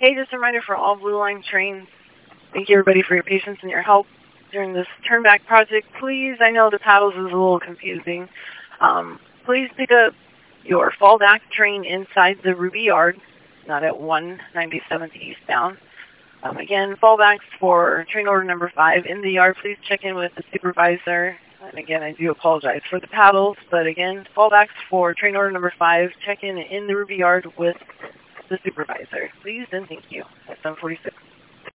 Hey, just a reminder for all Blue Line trains. Thank you, everybody, for your patience and your help during this turnback project. Please, I know the paddles is a little confusing. Please pick up your fallback train inside the Ruby Yard, not at 197th eastbound. Again, fallbacks for train order number 5 in the yard. Please check in with the supervisor. And again, I do apologize for the paddles, but again, fallbacks for train order number 5, check in the Ruby Yard with the supervisor. Please and thank you. At 7:46.